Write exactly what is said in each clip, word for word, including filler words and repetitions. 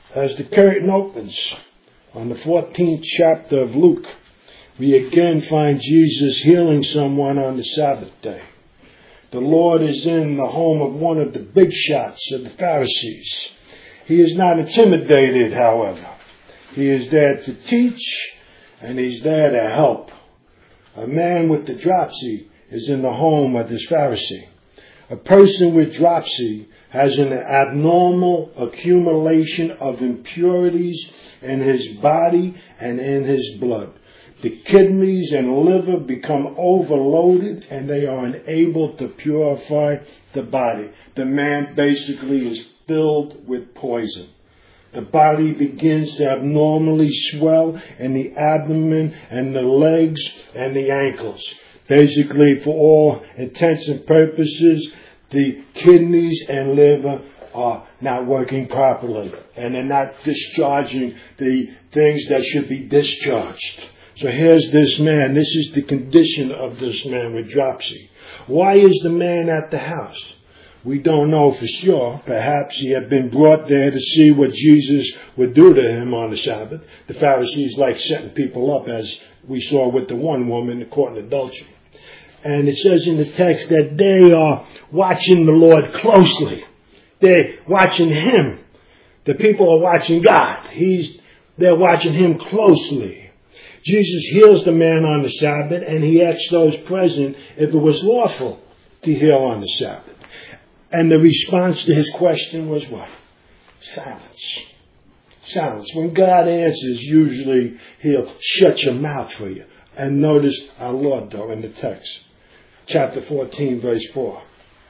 As the curtain opens on the fourteenth chapter of Luke, we again find Jesus healing someone on the Sabbath day. The Lord is in the home of one of the big shots of the Pharisees. He is not intimidated, however. He is there to teach, and he's there to help. A man with the dropsy is in the home of this Pharisee. A person with dropsy has an abnormal accumulation of impurities in his body and in his blood. The kidneys and liver become overloaded and they are unable to purify the body. The man basically is filled with poison. The body begins to abnormally swell in the abdomen and the legs and the ankles. Basically, for all intents and purposes, the kidneys and liver are not working properly and they're not discharging the things that should be discharged. So here's this man. This is the condition of this man with dropsy. Why is the man at the house? We don't know for sure. Perhaps he had been brought there to see what Jesus would do to him on the Sabbath. The Pharisees like setting people up, as we saw with the one woman caught in adultery. And it says in the text that they are watching the Lord closely. They're watching him. The people are watching God. He's, they're watching him closely. Jesus heals the man on the Sabbath, and he asks those present if it was lawful to heal on the Sabbath. And the response to his question was what? Silence. Silence. When God answers, usually he'll shut your mouth for you. And notice our Lord, though, in the text. Chapter fourteen, verse four.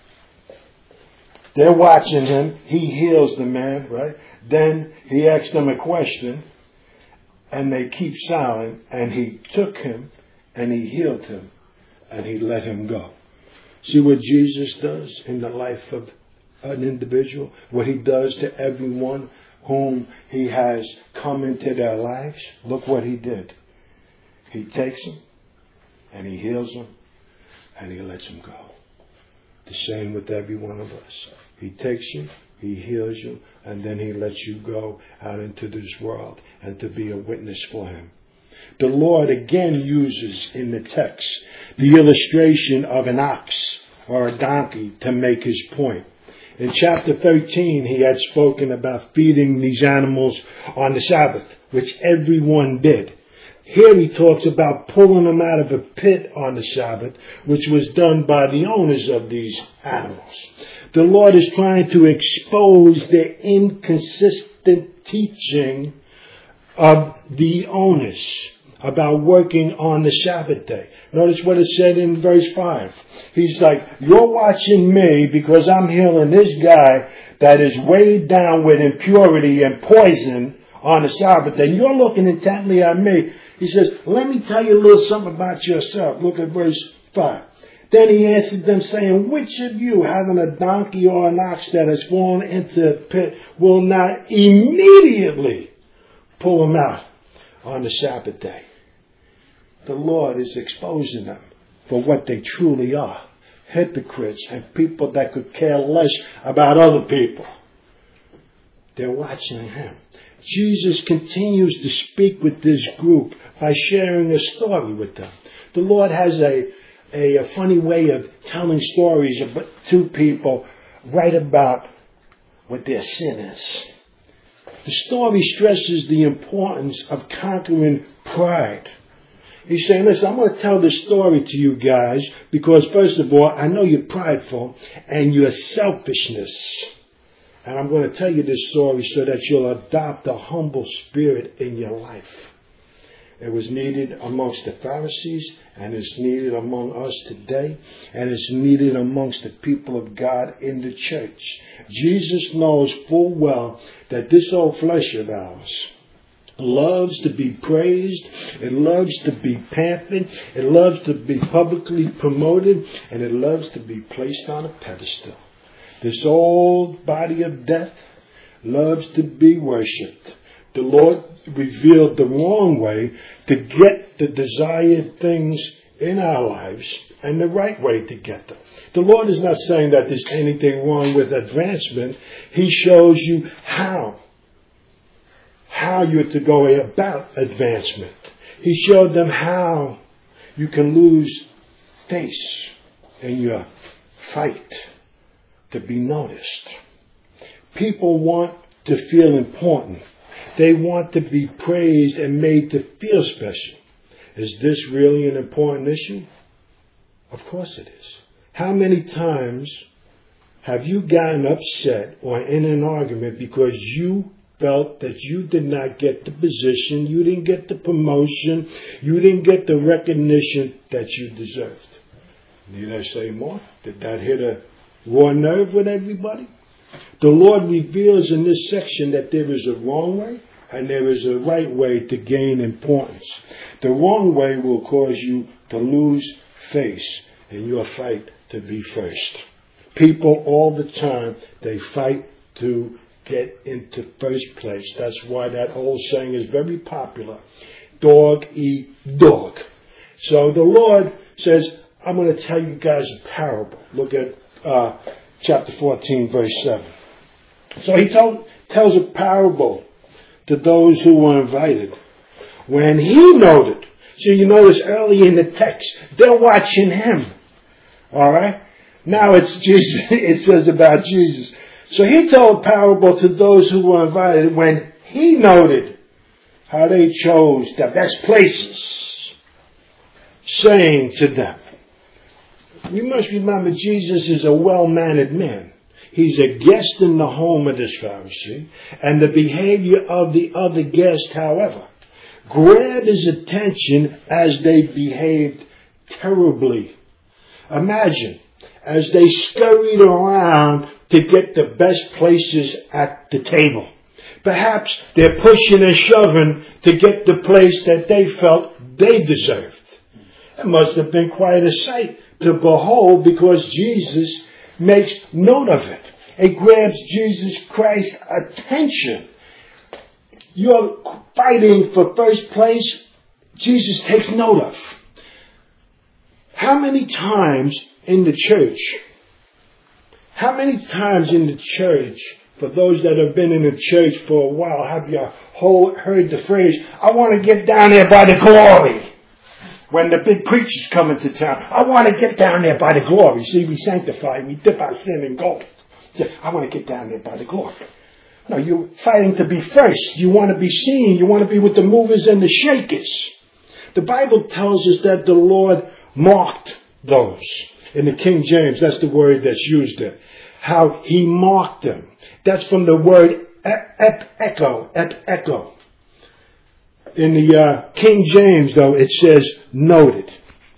They're watching him. He heals the man, right? Then he asks them a question, and they keep silent, and he took him, and he healed him, and he let him go. See what Jesus does in the life of an individual? What he does to everyone whom he has come into their lives? Look what he did. He takes them, and he heals them, and he lets them go. The same with every one of us. He takes you, he heals you, and then he lets you go out into this world and to be a witness for him. The Lord again uses in the text the illustration of an ox or a donkey to make his point. In chapter thirteen, he had spoken about feeding these animals on the Sabbath, which everyone did. Here he talks about pulling them out of a pit on the Sabbath, which was done by the owners of these animals. The Lord is trying to expose the inconsistent teaching of the owners about working on the Sabbath day. Notice what it said in verse five. He's like, you're watching me because I'm healing this guy that is weighed down with impurity and poison on the Sabbath day. And you're looking intently at me. He says, let me tell you a little something about yourself. Look at verse five. Then he answered them saying, which of you, having a donkey or an ox that has fallen into a pit, will not immediately pull him out on the Sabbath day? The Lord is exposing them for what they truly are. Hypocrites and people that could care less about other people. They're watching him. Jesus continues to speak with this group by sharing a story with them. The Lord has a, a, a funny way of telling stories about to people right about what their sin is. The story stresses the importance of conquering pride. He's saying, listen, I'm going to tell this story to you guys because, first of all, I know you're prideful and your selfishness. And I'm going to tell you this story so that you'll adopt a humble spirit in your life. It was needed amongst the Pharisees, and it's needed among us today, and it's needed amongst the people of God in the church. Jesus knows full well that this old flesh of ours loves to be praised, it loves to be pampered, it loves to be publicly promoted, and it loves to be placed on a pedestal. This old body of death loves to be worshipped. The Lord revealed the wrong way to get the desired things in our lives and the right way to get them. The Lord is not saying that there's anything wrong with advancement. He shows you how how you're to go about advancement. He showed them how you can lose face in your fight to be noticed. People want to feel important. They want to be praised and made to feel special. Is this really an important issue? Of course it is. How many times have you gotten upset or in an argument because you felt that you did not get the position, you didn't get the promotion, you didn't get the recognition that you deserved? Need I say more? Did that hit a raw nerve with everybody? The Lord reveals in this section that there is a wrong way and there is a right way to gain importance. The wrong way will cause you to lose face in your fight to be first. People all the time, they fight to get into first place. That's why that old saying is very popular. Dog eat dog. So the Lord says, I'm going to tell you guys a parable. Look at uh, chapter fourteen, verse seven. So he told, tells a parable to those who were invited. When he noted, so you notice early in the text, they're watching him. All right? Now it's Jesus. It says about Jesus. So he told a parable to those who were invited when he noted how they chose the best places, saying to them, you must remember Jesus is a well-mannered man. He's a guest in the home of this Pharisee, and the behavior of the other guest, however, grabbed his attention as they behaved terribly. Imagine, as they scurried around to get the best places at the table. Perhaps they're pushing and shoving to get the place that they felt they deserved. It must have been quite a sight to behold, because Jesus makes note of it. It grabs Jesus Christ's attention. You're fighting for first place, Jesus takes note of. How many times in the church, how many times in the church, for those that have been in the church for a while, have you heard the phrase, I want to get down there by the glory? When the big preachers come into town, I want to get down there by the glory. See, we sanctify, we dip our sin in gold. Yeah, I want to get down there by the glory. No, you're fighting to be first. You want to be seen. You want to be with the movers and the shakers. The Bible tells us that the Lord marked those. In the King James, that's the word that's used there. How he marked them. That's from the word ep echo, ep echo. In the uh, King James, though, it says noted.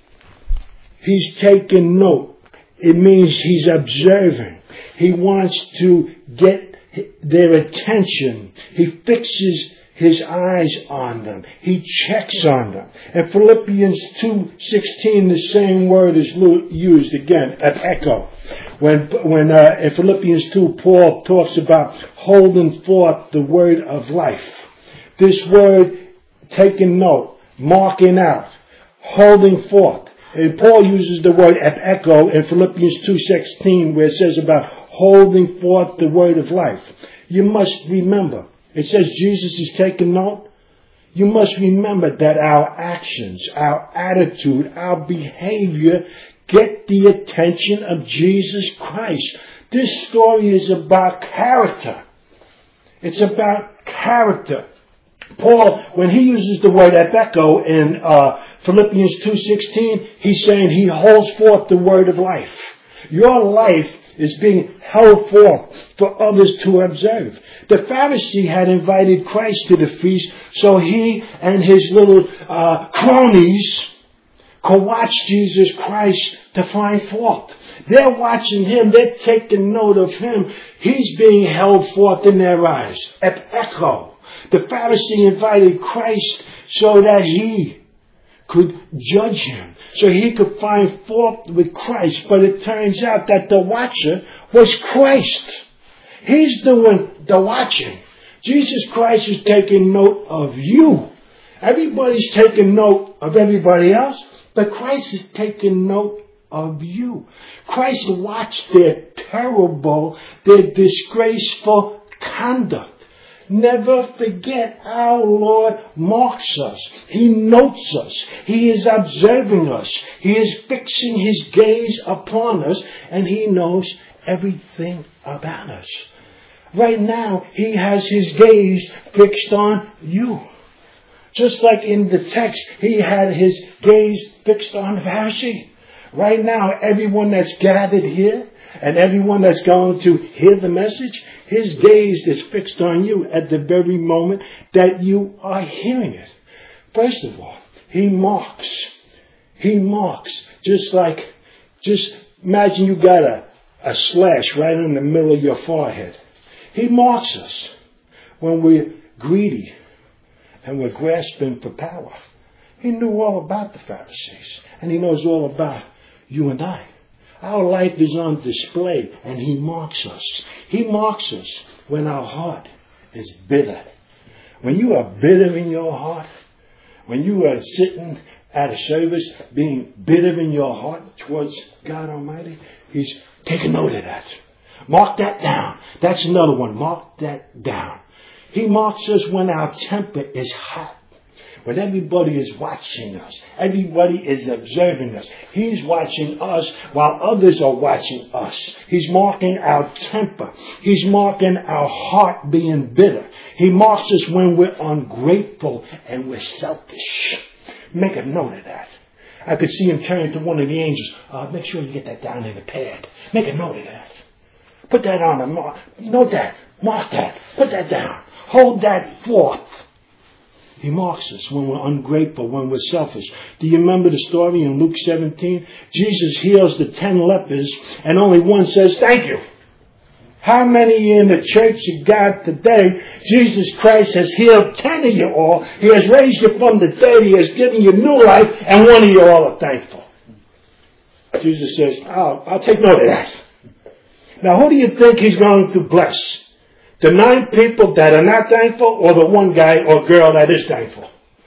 He's taking note. It means he's observing. He wants to get their attention. He fixes his eyes on them. He checks on them. In Philippians two sixteen, the same word is used again, ep echo. When, when uh, in Philippians two, Paul talks about holding forth the word of life. This word, taking note, marking out, holding forth. And Paul uses the word ep echo in Philippians two sixteen, where it says about holding forth the word of life. You must remember, it says Jesus is taking note. You must remember that our actions, our attitude, our behavior get the attention of Jesus Christ. This story is about character. It's about character. Paul, when he uses the word ep echo in uh, Philippians two sixteen, he's saying he holds forth the word of life. Your life is being held forth for others to observe. The Pharisee had invited Christ to the feast so he and his little uh, cronies could watch Jesus Christ to find fault. They're watching him. They're taking note of him. He's being held forth in their eyes. Ep echo. The Pharisee invited Christ so that he could judge him, so he could find fault with Christ. But it turns out that the watcher was Christ. He's doing the watching. Jesus Christ is taking note of you. Everybody's taking note of everybody else, but Christ is taking note of you. Christ watched their terrible, their disgraceful conduct. Never forget, our Lord marks us. He notes us. He is observing us. He is fixing His gaze upon us, and He knows everything about us. Right now, He has His gaze fixed on you. Just like in the text, He had His gaze fixed on the Pharisee. Right now, everyone that's gathered here and everyone that's going to hear the message, His gaze is fixed on you at the very moment that you are hearing it. First of all, He marks. He marks. Just like, just imagine you got a, a slash right in the middle of your forehead. He marks us when we're greedy and we're grasping for power. He knew all about the Pharisees, and He knows all about you and I. Our life is on display, and He marks us. He marks us when our heart is bitter. When you are bitter in your heart, when you are sitting at a service being bitter in your heart towards God Almighty, He's taking note of that. Mark that down. That's another one. Mark that down. He marks us when our temper is hot. When everybody is watching us. Everybody is observing us. He's watching us while others are watching us. He's marking our temper. He's marking our heart being bitter. He marks us when we're ungrateful and we're selfish. Make a note of that. I could see Him turn to one of the angels. Uh, make sure you get that down in the pad. Make a note of that. Put that on the mark. Note that. Mark that. Put that down. Hold that forth. He marks us when we're ungrateful, when we're selfish. Do you remember the story in Luke seventeen? Jesus heals the ten lepers and only one says, thank you. How many in the church of God today, Jesus Christ has healed ten of you all. He has raised you from the dead. He has given you new life, and one of you all are thankful. Jesus says, I'll, I'll take note of that. Now, who do you think He's going to bless? The nine people that are not thankful, or the one guy or girl that is thankful?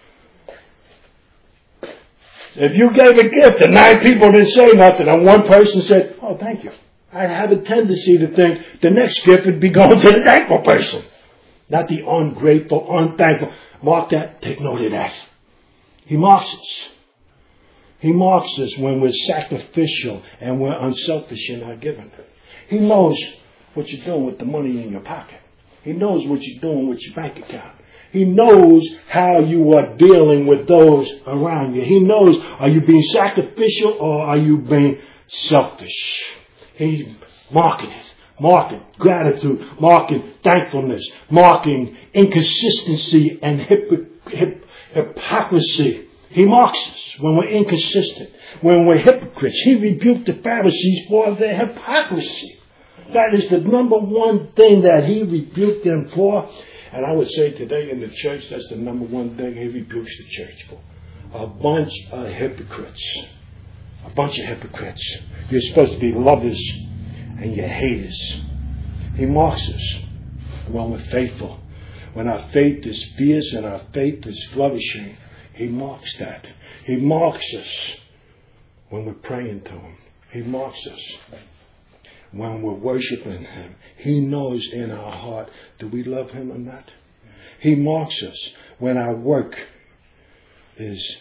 If you gave a gift and nine people didn't say nothing and one person said, oh, thank you, I have a tendency to think the next gift would be going to the thankful person. Not the ungrateful, unthankful. Mark that. Take note of that. He marks us. He marks us when we're sacrificial and we're unselfish in our giving. He knows what you're doing with the money in your pocket. He knows what you're doing with your bank account. He knows how you are dealing with those around you. He knows, are you being sacrificial or are you being selfish? He's marking it. Marking gratitude. Marking thankfulness. Marking inconsistency and hypocr- hip- hypocrisy. He marks us when we're inconsistent. When we're hypocrites. He rebuked the Pharisees for their hypocrisy. That is the number one thing that He rebuked them for. And I would say today in the church, that's the number one thing He rebukes the church for. A bunch of hypocrites. A bunch of hypocrites. You're supposed to be lovers and you're haters. He marks us when we're faithful. When our faith is fierce and our faith is flourishing, He marks that. He marks us when we're praying to Him. He marks us when we're worshiping Him. He knows in our heart, do we love Him or not? He marks us when our work is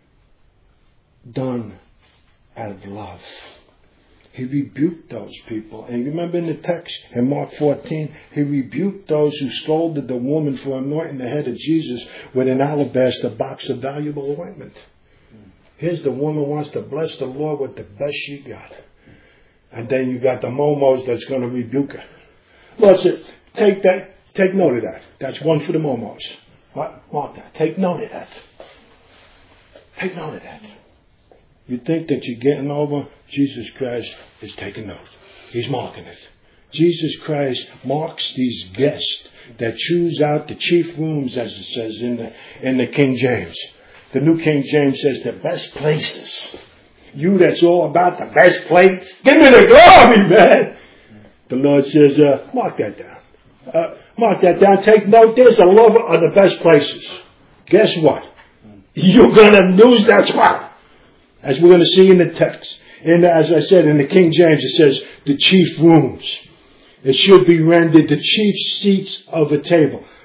done out of love. He rebuked those people. And you remember in the text in Mark fourteen, He rebuked those who scolded the woman for anointing the head of Jesus with an alabaster box of valuable ointment. Here's the woman who wants to bless the Lord with the best she got. And then you got the momos that's going to rebuke her. Lord said, take that, take note of that. That's one for the momos. Mark that. Take note of that. Take note of that. You think that you're getting over? Jesus Christ is taking note. He's marking it. Jesus Christ marks these guests that choose out the chief rooms, as it says in the, in the King James. The New King James says the best places. You that's all about the best place. Give me the glory, man. The Lord says, uh, mark that down. Uh, mark that down. Take note. There's a lover of the best places. Guess what? You're going to lose that spot. As we're going to see in the text. And as I said, in the King James, it says the chief rooms. It should be rendered the chief seats of a table.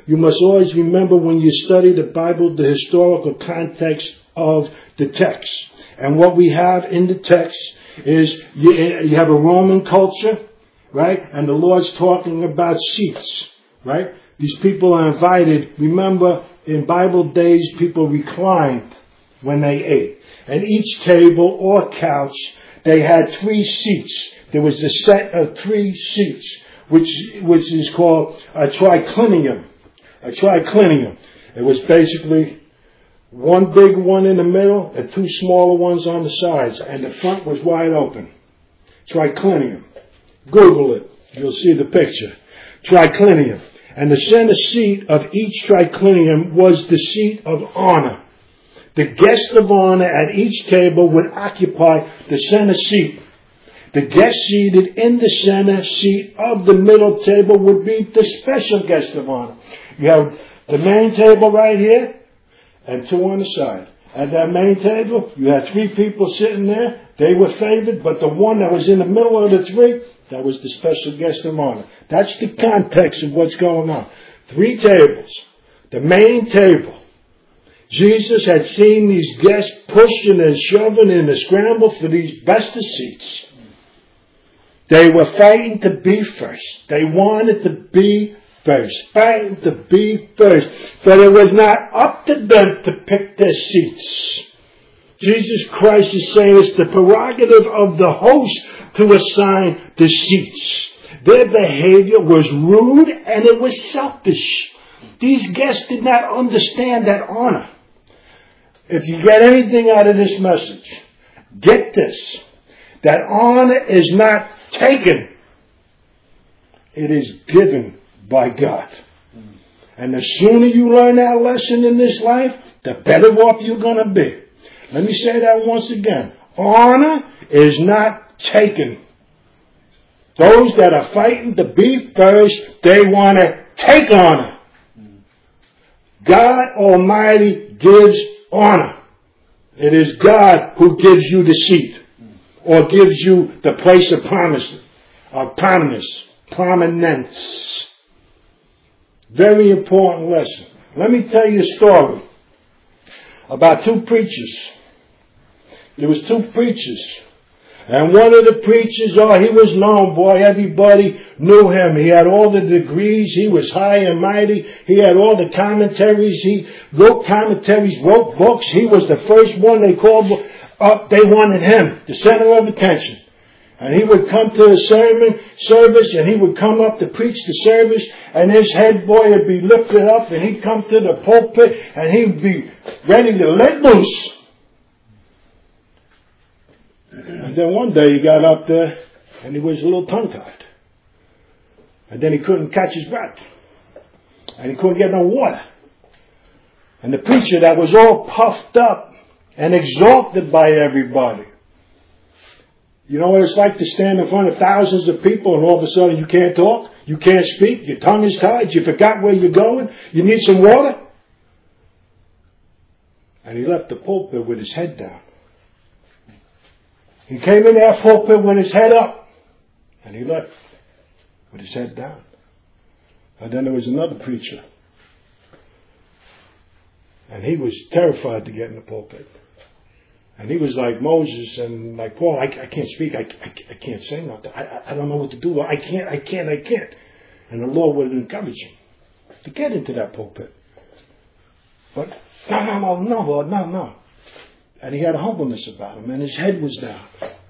you must always remember when you study the Bible, the historical context of the text. And what we have in the text is you, you have a Roman culture, right? And the Lord's talking about seats, right? These people are invited. Remember, in Bible days, people reclined when they ate. And each table or couch, they had three seats. There was a set of three seats, which which is called a triclinium. A triclinium. It was basically one big one in the middle and two smaller ones on the sides. And the front was wide open. Triclinium. Google it. You'll see the picture. Triclinium. And the center seat of each triclinium was the seat of honor. The guest of honor at each table would occupy the center seat. The guest seated in the center seat of the middle table would be the special guest of honor. You have the main table right here and two on the side. At that main table, you had three people sitting there. They were favored, but the one that was in the middle of the three, that was the special guest of honor. That's the context of what's going on. Three tables. The main table. Jesus had seen these guests pushing and shoving in the scramble for these best of seats. They were fighting to be first. They wanted to be first. Fighting to be first. But it was not up to them to pick their seats. Jesus Christ is saying it's the prerogative of the host to assign the seats. Their behavior was rude and it was selfish. These guests did not understand that honor. If you get anything out of this message, get this. That honor is not taken. It is given by God. And the sooner you learn that lesson in this life, the better off you're going to be. Let me say that once again. Honor is not taken. Those that are fighting to be first, they want to take honor. God Almighty gives honor. It is God who gives you the seat or gives you the place of promise, of prominence, prominence. Very important lesson. Let me tell you a story about two preachers. There was two preachers. And one of the preachers, oh, he was known, boy. Everybody knew him. He had all the degrees. He was high and mighty. He had all the commentaries. He wrote commentaries, wrote books. He was the first one they called up. They wanted him, the center of attention. And he would come to the sermon service and he would come up to preach the service and his head boy would be lifted up and he'd come to the pulpit and he'd be ready to let loose. And then one day he got up there and he was a little tongue-tied. And then he couldn't catch his breath. And he couldn't get no water. And the preacher that was all puffed up and exalted by everybody. You know what it's like to stand in front of thousands of people and all of a sudden you can't talk, you can't speak, your tongue is tied, you forgot where you're going, you need some water? And he left the pulpit with his head down. He came in that pulpit with his head up. And he left with his head down. And then there was another preacher. And he was terrified to get in the pulpit. And he was like Moses and like Paul. I, I can't speak. I, I, I can't say nothing. I, I, I don't know what to do. I can't, I can't, I can't. And the Lord would encourage him to get into that pulpit. But no, no, no, no, Lord, no, no. And he had a humbleness about him, and his head was down.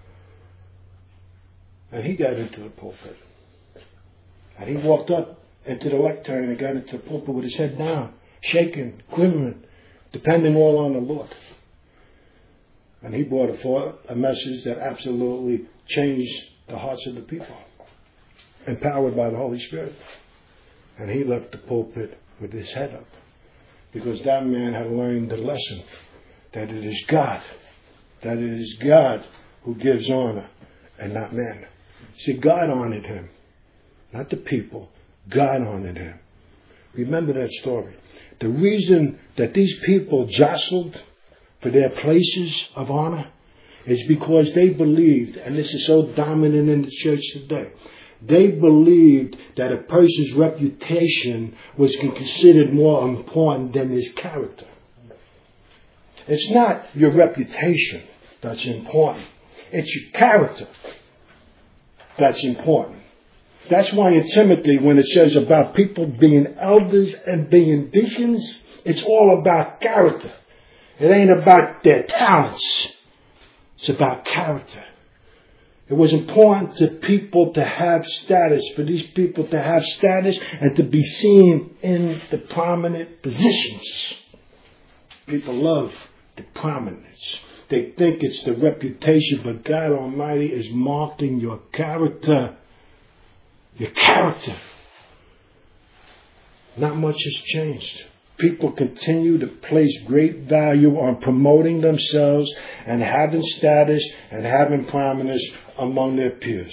And he got into the pulpit. And he walked up into the lectern and got into the pulpit with his head down, shaking, quivering, depending all on the Lord. And he brought forth a message that absolutely changed the hearts of the people, empowered by the Holy Spirit. And he left the pulpit with his head up, because that man had learned the lesson that it is God, that it is God who gives honor and not man. See, God honored him, not the people. God honored him. Remember that story. The reason that these people jostled for their places of honor is because they believed, and this is so dominant in the church today, They believed that a person's reputation was considered more important than his character. It's not your reputation that's important. It's your character that's important. That's why in Timothy, when it says about people being elders and being deacons, it's all about character. It ain't about their talents. It's about character. It was important to people to have status, for these people to have status and to be seen in the prominent positions. People love the prominence. They think it's the reputation, but God Almighty is marking your character. Your character. Not much has changed. People continue to place great value on promoting themselves and having status and having prominence among their peers.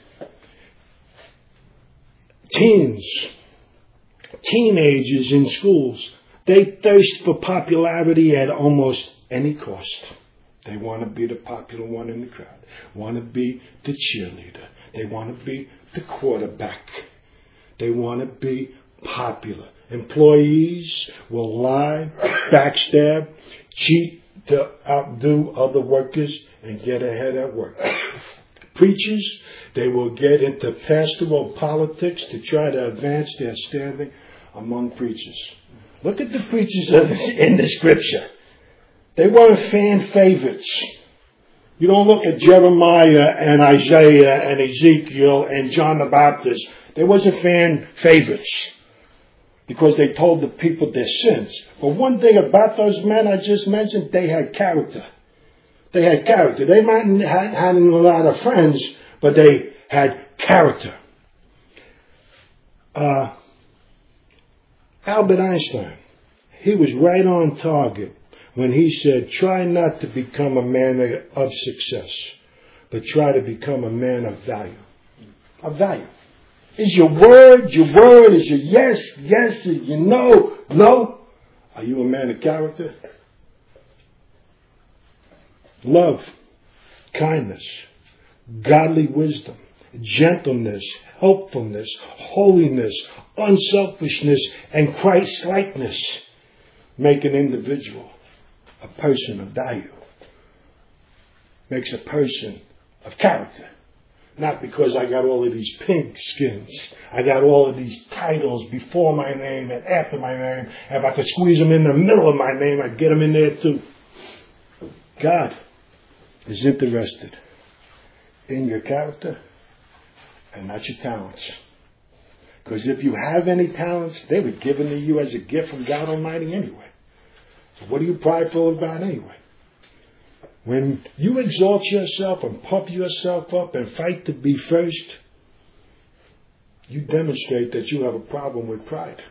Teens, teenagers in schools, they thirst for popularity at almost any cost. They want to be the popular one in the crowd, want to be the cheerleader. They want to be the quarterback. They want to be popular. Employees will lie, backstab, cheat to outdo other workers and get ahead at work. Preachers, they will get into pastoral politics to try to advance their standing among preachers. Look at the preachers in the scripture. They weren't fan favorites. You don't look at Jeremiah and Isaiah and Ezekiel and John the Baptist. They wasn't fan favorites because they told the people their sins. But one thing about those men I just mentioned, they had character. They had character. They might have had a lot of friends, but they had character. Uh, Albert Einstein, he was right on target when he said, try not to become a man of success, but try to become a man of value. Of value. Is your word, your word, is your yes, yes, is your no, no? Are you a man of character? Love, kindness, godly wisdom, gentleness, helpfulness, holiness, unselfishness, and Christ-likeness make an individual a person of value. Makes a person of character. Not because I got all of these pink skins. I got all of these titles before my name and after my name. And if I could squeeze them in the middle of my name, I'd get them in there too. God is interested in your character and not your talents. Because if you have any talents, they were given to you as a gift from God Almighty anyway. So what are you prideful about anyway? When you exalt yourself and puff yourself up and fight to be first, you demonstrate that you have a problem with pride.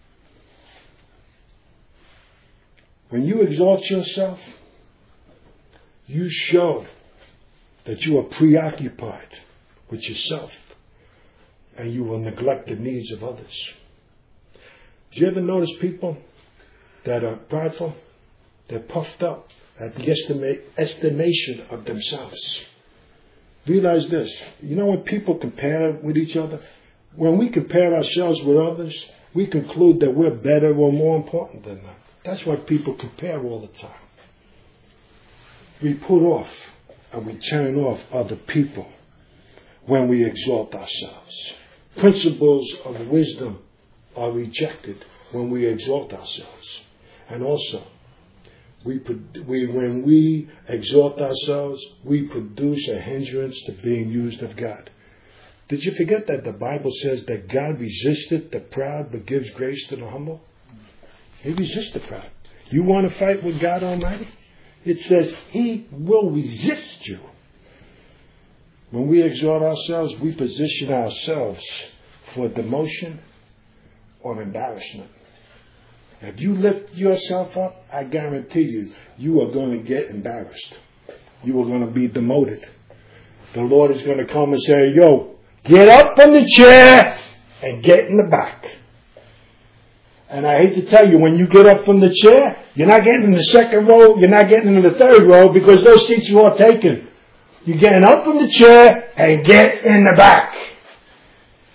When you exalt yourself, you show that you are preoccupied with yourself and you will neglect the needs of others. Do you ever notice people that are prideful? They're puffed up at the estimate, estimation of themselves. Realize this. You know when people compare with each other? When we compare ourselves with others, we conclude that we're better or more important than them. That's why people compare all the time. We put off and we turn off other people when we exalt ourselves. Principles of wisdom are rejected when we exalt ourselves. And also, we, we, when we exalt ourselves, we produce a hindrance to being used of God. Did you forget that the Bible says that God resisteth the proud but gives grace to the humble? He resists the proud. You want to fight with God Almighty? It says He will resist you. When we exalt ourselves, we position ourselves for demotion or embarrassment. If you lift yourself up, I guarantee you, you are going to get embarrassed. You are going to be demoted. The Lord is going to come and say, yo, get up from the chair and get in the back. And I hate to tell you, when you get up from the chair, you're not getting in the second row, you're not getting in the third row because those seats are all taken. You're getting up from the chair and get in the back.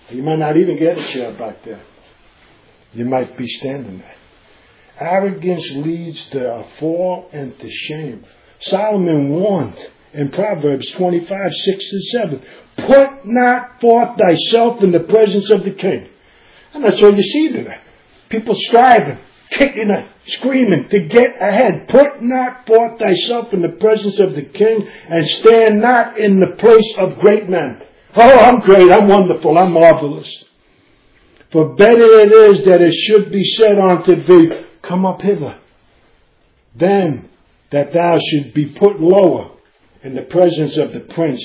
You might not even get a chair back there. You might be standing there. Arrogance leads to a fall and to shame. Solomon warned in Proverbs twenty-five, six to seven, put not forth thyself in the presence of the king. And that's all you see today. People striving, kicking and screaming to get ahead. Put not forth thyself in the presence of the king, and stand not in the place of great men. Oh, I'm great, I'm wonderful, I'm marvelous. For better it is that it should be said unto thee, come up hither, than that thou should be put lower in the presence of the prince.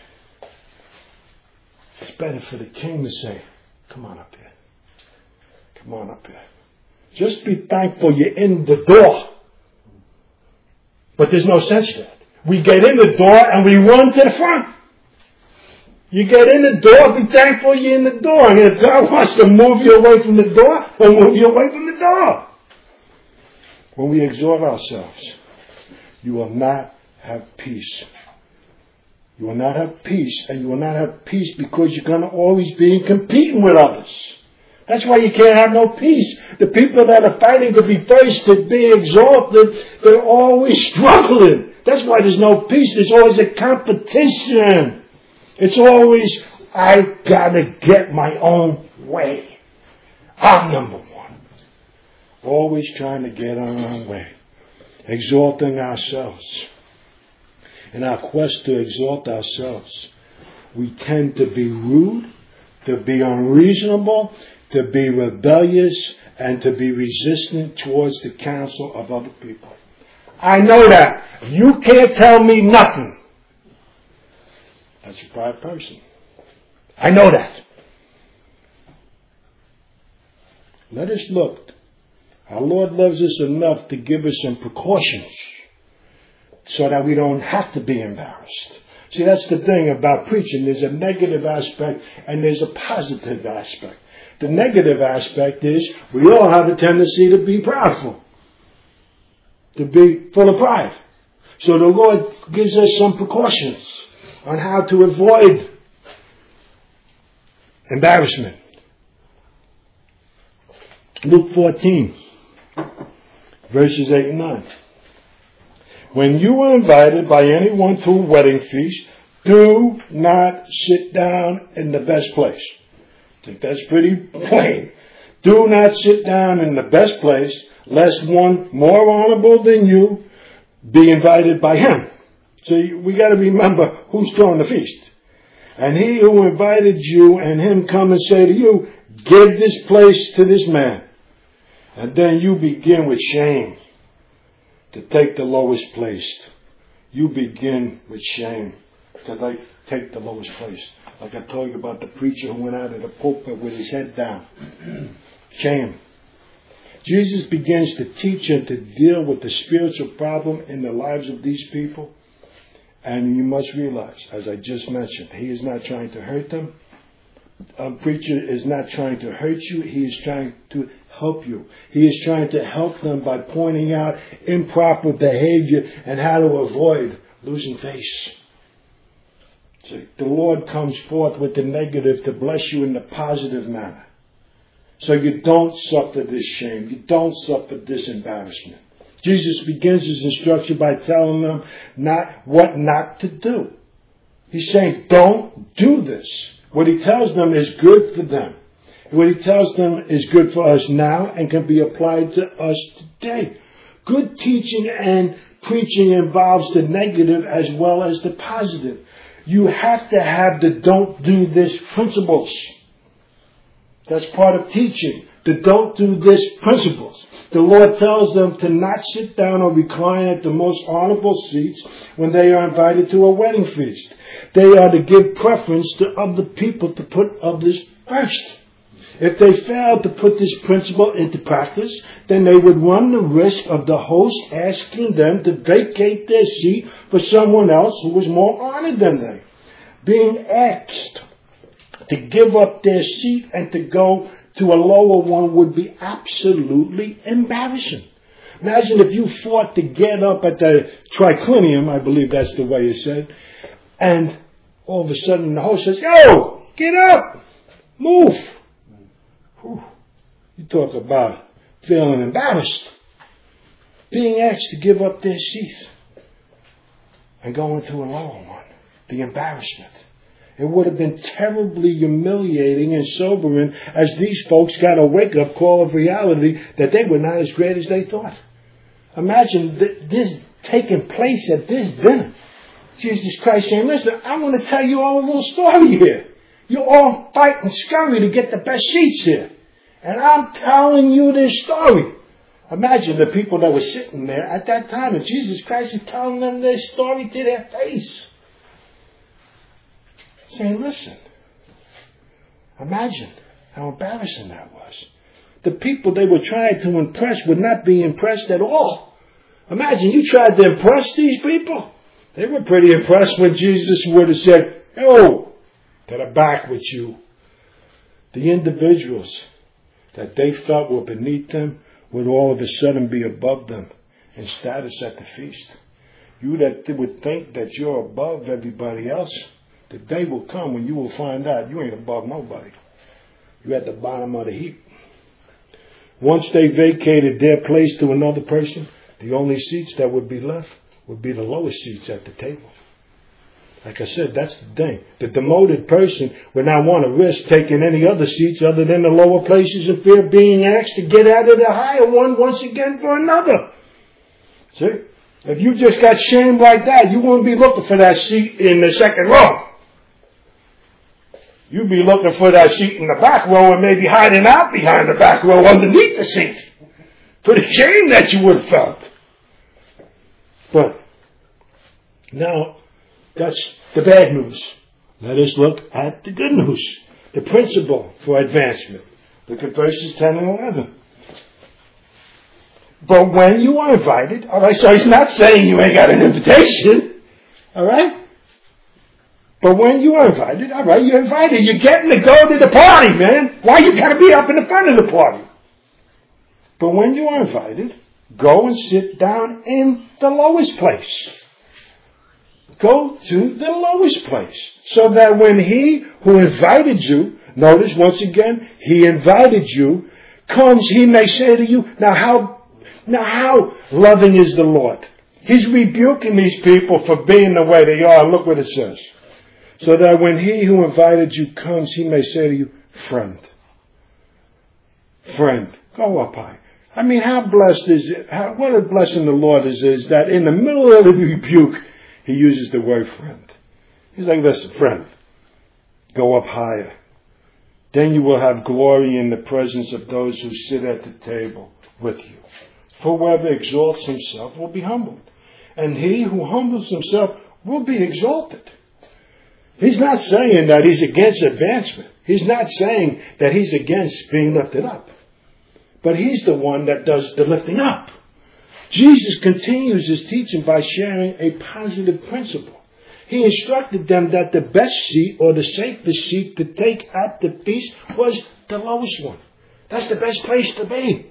It's better for the king to say, come on up here. Come on up here. Just be thankful you're in the door. But there's no sense to that. We get in the door and we run to the front. You get in the door, be thankful you're in the door. And if God wants to move you away from the door, he'll move you away from the door. When we exhort ourselves, you will not have peace. You will not have peace, and you will not have peace because you're going to always be competing with others. That's why you can't have no peace. The people that are fighting to be first, to be exalted, they're always struggling. That's why there's no peace. There's always a competition. It's always, I gotta get my own way. I'm number one. Always trying to get on our way. Exalting ourselves. In our quest to exalt ourselves, we tend to be rude, to be unreasonable, to be rebellious, and to be resistant towards the counsel of other people. I know that. You can't tell me nothing. That's a pride person. I know that. Let us look. Our Lord loves us enough to give us some precautions so that we don't have to be embarrassed. See, that's the thing about preaching. There's a negative aspect and there's a positive aspect. The negative aspect is we all have a tendency to be proudful, to be full of pride. So the Lord gives us some precautions on how to avoid embarrassment. Luke fourteen, verses eight and nine. When you are invited by anyone to a wedding feast, do not sit down in the best place. I think that's pretty plain. Do not sit down in the best place, lest one more honorable than you be invited by him. So we got to remember who's throwing the feast. And he who invited you and him come and say to you, give this place to this man. And then you begin with shame to take the lowest place. You begin with shame to like, take the lowest place. Like I told you about the preacher who went out of the pulpit with his head down. Shame. Jesus begins to teach and to deal with the spiritual problem in the lives of these people. And you must realize, as I just mentioned, he is not trying to hurt them. A preacher is not trying to hurt you. He is trying to help you. He is trying to help them by pointing out improper behavior and how to avoid losing face. So the Lord comes forth with the negative to bless you in the positive manner. So you don't suffer this shame. You don't suffer this embarrassment. Jesus begins his instruction by telling them not what not to do. He's saying, don't do this. What he tells them is good for them. What he tells them is good for us now and can be applied to us today. Good teaching and preaching involves the negative as well as the positive. You have to have the don't do this principles. That's part of teaching. The don't do this principles. The Lord tells them to not sit down or recline at the most honorable seats when they are invited to a wedding feast. They are to give preference to other people, to put others first. If they fail to put this principle into practice, then they would run the risk of the host asking them to vacate their seat for someone else who was more honored than they. Being asked to give up their seat and to go to a lower one would be absolutely embarrassing. Imagine if you fought to get up at the triclinium, I believe that's the way it's said, and all of a sudden the host says, yo, get up. Move. Whew. You talk about feeling embarrassed. Being asked to give up their seats and go into a lower one. The embarrassment. It would have been terribly humiliating and sobering as these folks got a wake-up call of reality that they were not as great as they thought. Imagine th- this taking place at this dinner. Jesus Christ saying, listen, I want to tell you all a little story here. You're all fighting scurry to get the best seats here. And I'm telling you this story. Imagine the people that were sitting there at that time, and Jesus Christ is telling them this story to their face. Saying, listen, imagine how embarrassing that was. The people they were trying to impress would not be impressed at all. Imagine you tried to impress these people. They were pretty impressed when Jesus would have said, "Oh, to the back with you." The individuals that they felt were beneath them would all of a sudden be above them in status at the feast. You that would think that you're above everybody else, the day will come when you will find out you ain't above nobody. You're at the bottom of the heap. Once they vacated their place to another person, the only seats that would be left would be the lowest seats at the table. Like I said, that's the thing. The demoted person would not want to risk taking any other seats other than the lower places in fear of being asked to get out of the higher one once again for another. See? If you just got shamed like that, you wouldn't be looking for that seat in the second row. You'd be looking for that seat in the back row and maybe hiding out behind the back row underneath the seat for the shame that you would have felt. But now, that's the bad news. Let us look at the good news. The principle for advancement. Look at verses ten and eleven. But when you are invited, all right, so he's not saying you ain't got an invitation, all right? But when you are invited, all right, you're invited. You're getting to go to the party, man. Why you got to be up in the front of the party? But when you are invited, go and sit down in the lowest place. Go to the lowest place. So that when he who invited you, notice once again, he invited you, comes, he may say to you, now how, now how loving is the Lord? He's rebuking these people for being the way they are. Look what it says. So that when he who invited you comes, he may say to you, friend, friend, go up high. I mean, how blessed is it? How, what a blessing the Lord is, is that in the middle of the rebuke, he uses the word friend. He's like, listen, friend, go up higher. Then you will have glory in the presence of those who sit at the table with you. For whoever exalts himself will be humbled, and he who humbles himself will be exalted. He's not saying that he's against advancement. He's not saying that he's against being lifted up. But he's the one that does the lifting up. Jesus continues his teaching by sharing a positive principle. He instructed them that the best seat or the safest seat to take at the feast was the lowest one. That's the best place to be.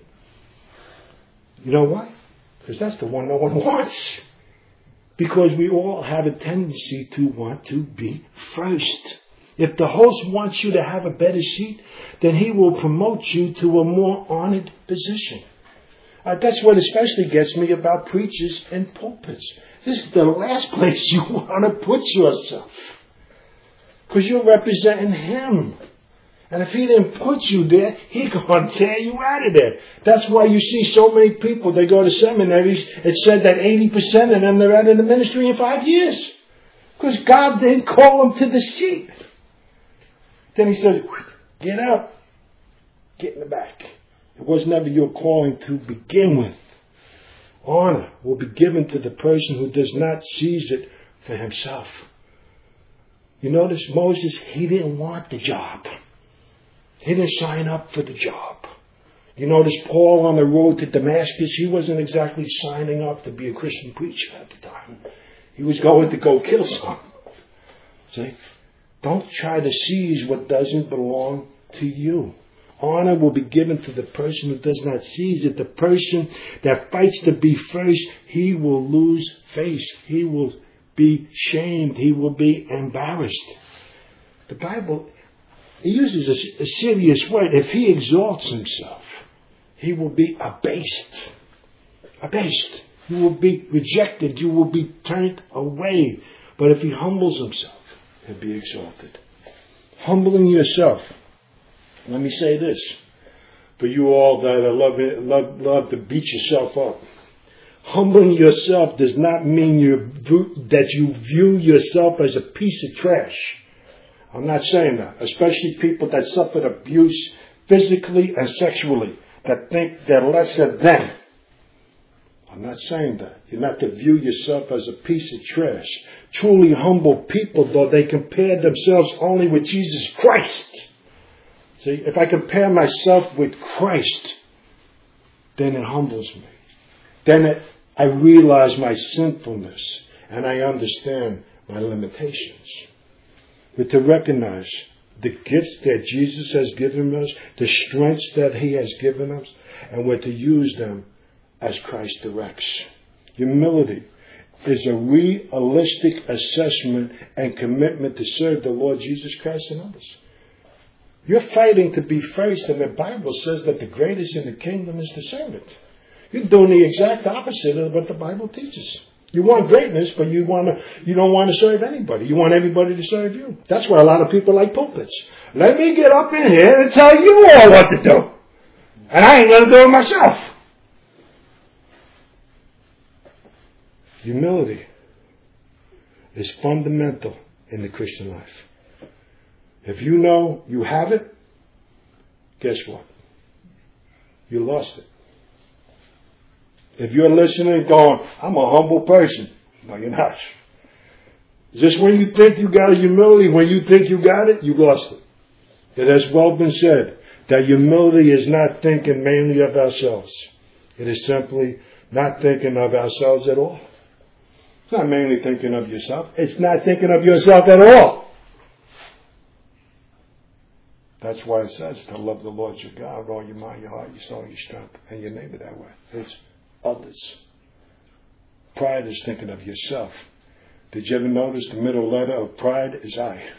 You know why? Because that's the one no one wants. Because we all have a tendency to want to be first. If the host wants you to have a better seat, then he will promote you to a more honored position. Uh, that's what especially gets me about preachers and pulpits. This is the last place you want to put yourself. Because you're representing him. And if he didn't put you there, he's going to tear you out of there. That's why you see so many people, they go to seminaries. It said that eighty percent of them, they're out of the ministry in five years. Because God didn't call them to the seat. Then he said, get up. Get in the back. It was never your calling to begin with. Honor will be given to the person who does not seize it for himself. You notice Moses, he didn't want the job. He didn't sign up for the job. You notice Paul on the road to Damascus, he wasn't exactly signing up to be a Christian preacher at the time. He was going to go kill someone. See? Don't try to seize what doesn't belong to you. Honor will be given to the person who does not seize it. The person that fights to be first, he will lose face. He will be shamed. He will be embarrassed. The Bible he uses a, a serious word. If he exalts himself, he will be abased. Abased. You will be rejected. You will be turned away. But if he humbles himself, he'll be exalted. Humbling yourself. Let me say this. For you all that love, it, love, love to beat yourself up. Humbling yourself does not mean you that you view yourself as a piece of trash. I'm not saying that. Especially people that suffered abuse physically and sexually, that think they're lesser than. I'm not saying that. You're not to view yourself as a piece of trash. Truly humble people, though, they compare themselves only with Jesus Christ. See, if I compare myself with Christ, then it humbles me. Then it, I realize my sinfulness and I understand my limitations. But to recognize the gifts that Jesus has given us, the strengths that he has given us, and we're to use them as Christ directs. Humility is a realistic assessment and commitment to serve the Lord Jesus Christ and others. You're fighting to be first, and the Bible says that the greatest in the kingdom is the servant. You're doing the exact opposite of what the Bible teaches. You want greatness, but you want to, you don't want to serve anybody. You want everybody to serve you. That's why a lot of people like pulpits. Let me get up in here and tell you all what to do. And I ain't going to do it myself. Humility is fundamental in the Christian life. If you know you have it, guess what? You lost it. If you're listening going, I'm a humble person. No, you're not. Just when you think you got a humility, when you think you got it, you lost it. It has well been said that humility is not thinking mainly of ourselves. It is simply not thinking of ourselves at all. It's not mainly thinking of yourself. It's not thinking of yourself at all. That's why it says to love the Lord your God with all your mind, your heart, your soul, your strength, and your neighbor that way. It's others. Pride is thinking of yourself. Did you ever notice the middle letter of pride is I?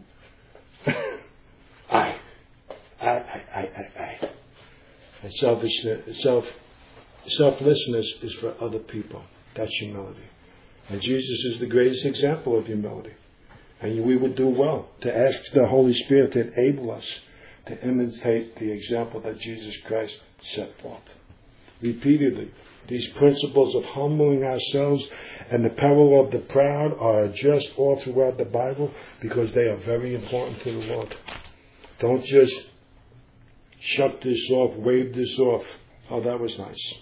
I. I, I, I, I, I. And selfishness, self, selflessness is for other people. That's humility. And Jesus is the greatest example of humility. And we would do well to ask the Holy Spirit to enable us to imitate the example that Jesus Christ set forth. Repeatedly, these principles of humbling ourselves and the peril of the proud are addressed all throughout the Bible because they are very important to the Lord. Don't just shut this off, wave this off. Oh, that was nice.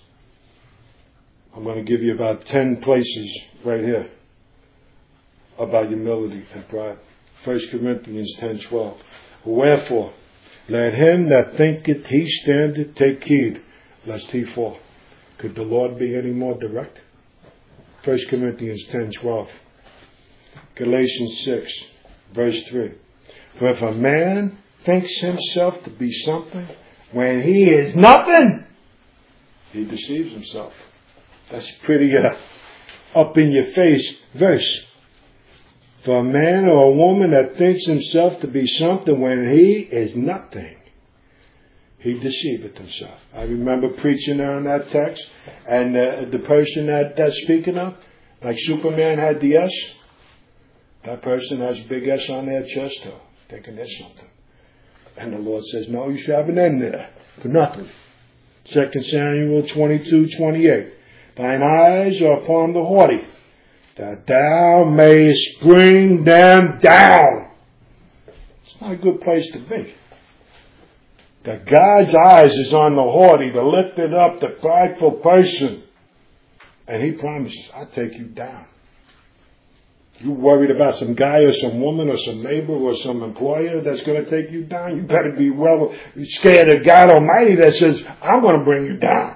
I'm going to give you about ten places right here about humility and pride. First Corinthians ten twelve. Wherefore, let him that thinketh he standeth take heed, lest he fall. Could the Lord be any more direct? First Corinthians ten twelve. Galatians six, verse three. For if a man thinks himself to be something when he is nothing, he deceives himself. That's pretty uh, up in your face verse. For a man or a woman that thinks himself to be something when he is nothing, he deceiveth himself. I remember preaching on that text, and uh, the person that that's speaking of, like Superman had the S, that person has a big S on their chest, though, thinking there's something. And the Lord says, no, you should have an N there for nothing. Second Samuel twenty-two twenty-eight. Thine eyes are upon the haughty, that thou mayest bring them down. It's not a good place to be. That God's eyes is on the haughty, to lift it up, the prideful person. And he promises, I'll take you down. You worried about some guy or some woman or some neighbor or some employer that's going to take you down? You better be well scared of God Almighty that says, I'm going to bring you down.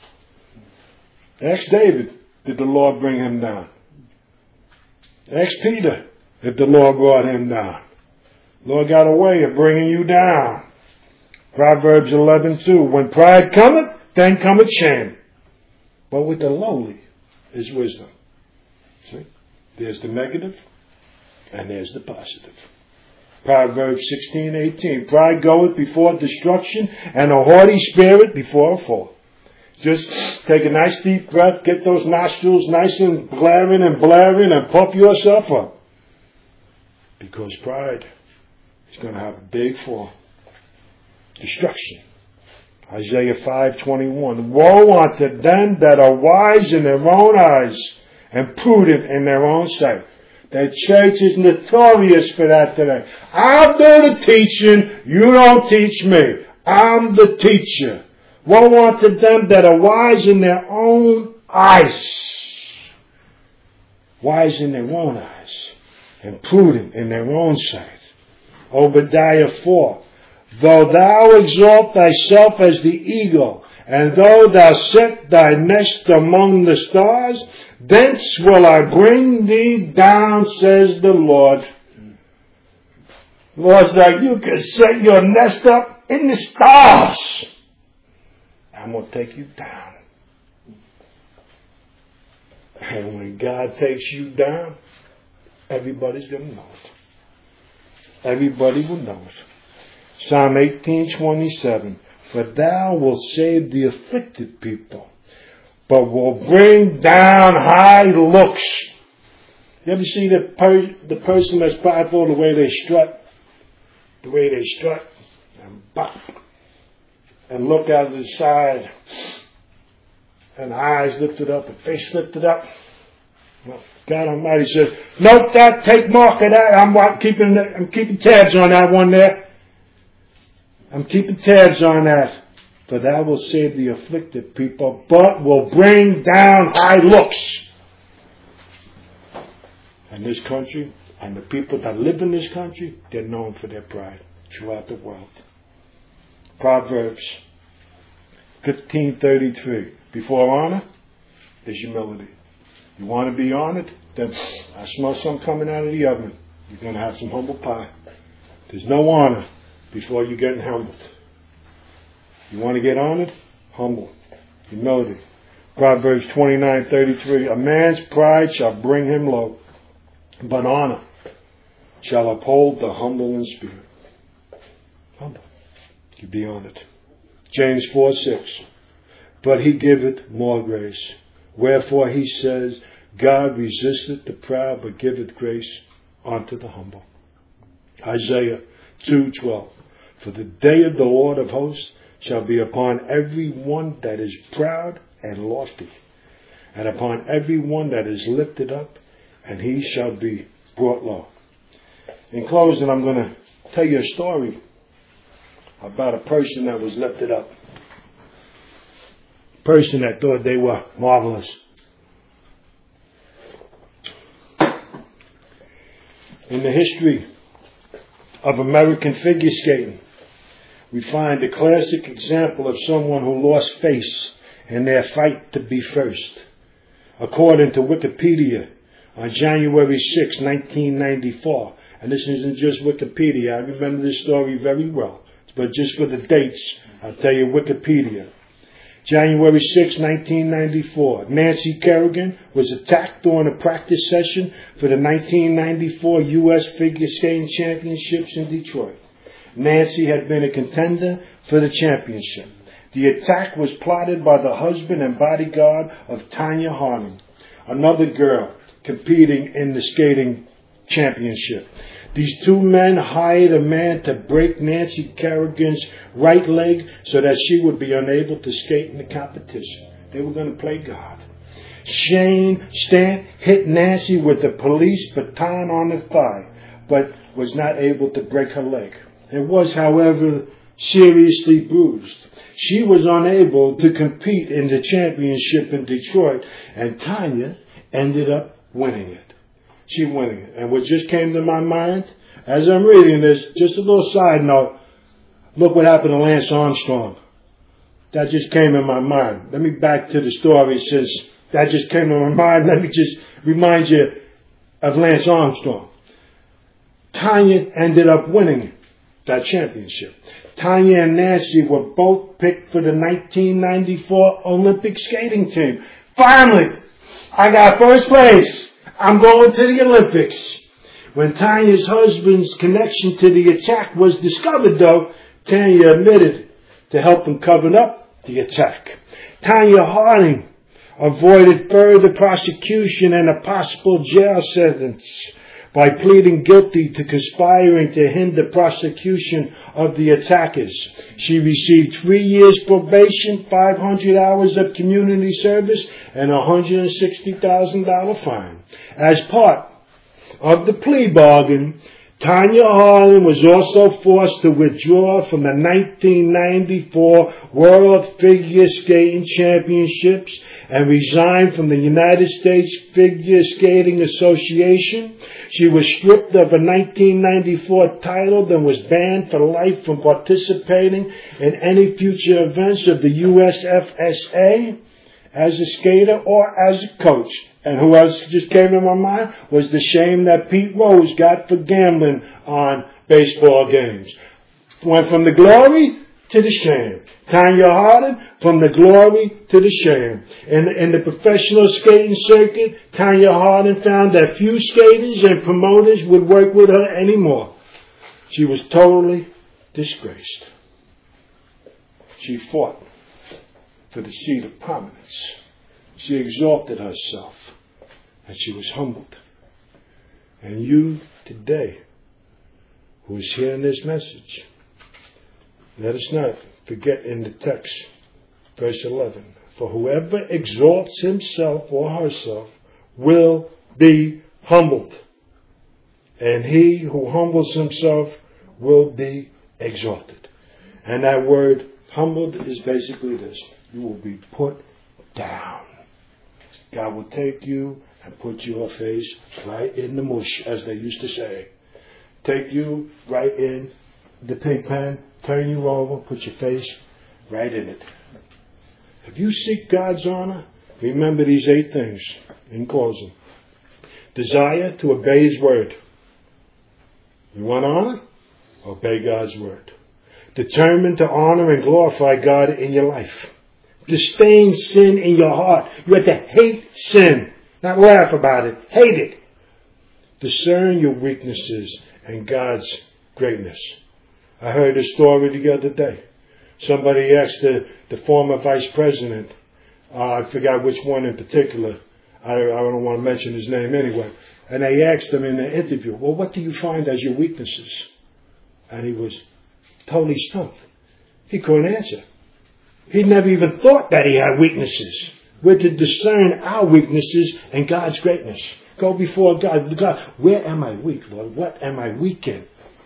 Ask David, did the Lord bring him down? Ask Peter if the Lord brought him down. Lord got a way of bringing you down. Proverbs eleven two. When pride cometh, then cometh shame. But with the lowly is wisdom. See? There's the negative and there's the positive. Proverbs sixteen eighteen. Pride goeth before destruction, and a haughty spirit before a fall. Just take a nice deep breath, get those nostrils nice and blaring and blaring, and puff yourself up. Because pride is going to have a big fall. Destruction. Isaiah five twenty-one. Woe unto them that are wise in their own eyes and prudent in their own sight. The church is notorious for that today. I'll do the teaching, you don't teach me. I'm the teacher. Woe unto them that are wise in their own eyes. Wise in their own eyes. And prudent in their own sight. Obadiah four. Though thou exalt thyself as the eagle, and though thou set thy nest among the stars, thence will I bring thee down, says the Lord. Lord's like, you can set your nest up in the stars. I'm going to take you down. And when God takes you down, everybody's going to know it. Everybody will know it. Psalm eighteen twenty-seven. For thou wilt save the afflicted people, but will bring down high looks. You ever see the, per- the person that's prideful, the way they strut? The way they strut and bop and look out of the side and eyes lifted up and face lifted up. Well, God Almighty says, note that, take mark of that. I'm keeping, I'm keeping tabs on that one there. I'm keeping tabs on that. For thou wilt save the afflicted people, but will bring down high looks. And this country, and the people that live in this country, they're known for their pride throughout the world. Proverbs fifteen thirty-three. Before honor is humility. You want to be honored? Then I smell something coming out of the oven. You're going to have some humble pie. There's no honor before you're getting humbled. You want to get honored? Humble. Humility. Proverbs twenty-nine thirty-three. A man's pride shall bring him low, but honor shall uphold the humble in spirit. Humble. You be honored. James four six. But he giveth more grace. Wherefore he says, God resisteth the proud, but giveth grace unto the humble. Isaiah two twelve. For the day of the Lord of hosts shall be upon every one that is proud and lofty, and upon every one that is lifted up, and he shall be brought low. In closing, I'm going to tell you a story about a person that was lifted up. A person that thought they were marvelous. In the history of American figure skating, we find a classic example of someone who lost face in their fight to be first. According to Wikipedia, on January sixth, nineteen ninety-four, and this isn't just Wikipedia, I remember this story very well, but just for the dates, I'll tell you Wikipedia. January sixth, nineteen ninety-four, Nancy Kerrigan was attacked during a practice session for the nineteen ninety-four U S Figure Skating Championships in Detroit. Nancy had been a contender for the championship. The attack was plotted by the husband and bodyguard of Tanya Harding, another girl competing in the skating championship. These two men hired a man to break Nancy Kerrigan's right leg so that she would be unable to skate in the competition. They were going to play God. Shane Stant hit Nancy with a police baton on the thigh, but was not able to break her leg. It was, however, seriously bruised. She was unable to compete in the championship in Detroit, and Tanya ended up winning it. She winning it. And what just came to my mind, as I'm reading this, just a little side note, look what happened to Lance Armstrong. That just came in my mind. Let me back to the story since that just came in my mind. Let me just remind you of Lance Armstrong. Tanya ended up winning that championship. Tanya and Nancy were both picked for the nineteen ninety-four Olympic skating team. Finally, I got first place. I'm going to the Olympics. When Tanya's husband's connection to the attack was discovered, though, Tanya admitted to helping cover up the attack. Tanya Harding avoided further prosecution and a possible jail sentence by pleading guilty to conspiring to hinder prosecution of the attackers. She received three years probation, five hundred hours of community service, and a one hundred sixty thousand dollars fine. As part of the plea bargain, Tanya Harding was also forced to withdraw from the nineteen ninety-four World Figure Skating Championships and resigned from the United States Figure Skating Association. She was stripped of a nineteen ninety-four title, then was banned for life from participating in any future events of the U S F S A as a skater or as a coach. And who else just came to my mind was the shame that Pete Rose got for gambling on baseball games. Went from the glory to the shame. Tanya Harding, from the glory to the shame. In, in the professional skating circuit, Tanya Harding found that few skaters and promoters would work with her anymore. She was totally disgraced. She fought for the seat of prominence. She exalted herself, and she was humbled. And you today, who is hearing this message, let us not forget in the text, verse eleven, for whoever exalts himself or herself will be humbled, and he who humbles himself will be exalted. And that word humbled is basically this: you will be put down. God will take you and put your face right in the mush, as they used to say. Take you right in the pig pen, turn you over, put your face right in it. If you seek God's honor, remember these eight things in closing. Desire to obey His word. You want honor? Obey God's word. Determined to honor and glorify God in your life. Disdain sin in your heart. You have to hate sin. Not laugh about it. Hate it. Discern your weaknesses and God's greatness. I heard a story the other day. Somebody asked the, the former vice president, uh, I forgot which one in particular. I, I don't want to mention his name anyway. And they asked him in the interview, well, what do you find as your weaknesses? And he was totally stumped. He couldn't answer. He never even thought that he had weaknesses. We're to discern our weaknesses and God's greatness. Go before God. God, where am I weak, Lord? What am I weak in?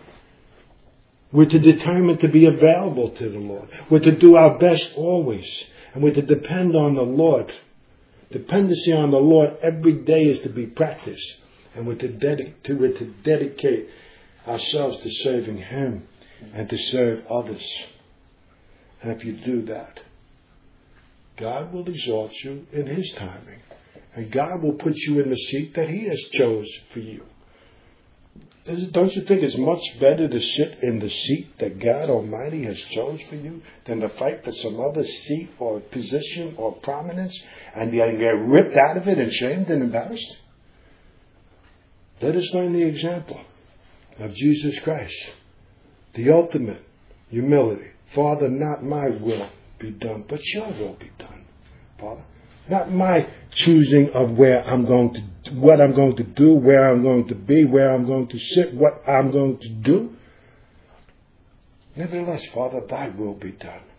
We're to determine to be available to the Lord. We're to do our best always. And we're to depend on the Lord. Dependency on the Lord every day is to be practiced. And we're to, dedic- to, we're to dedicate ourselves to serving Him and to serve others. And if you do that, God will exalt you in His timing. And God will put you in the seat that He has chose for you. Don't you think it's much better to sit in the seat that God Almighty has chose for you than to fight for some other seat or position or prominence and then get ripped out of it and shamed and embarrassed? Let us learn the example of Jesus Christ, the ultimate humility. Father, not my will be done, but your will be done, Father. Not my choosing of where I'm going to, what I'm going to do, where I'm going to be, where I'm going to sit, what I'm going to do. Nevertheless, Father, thy will be done.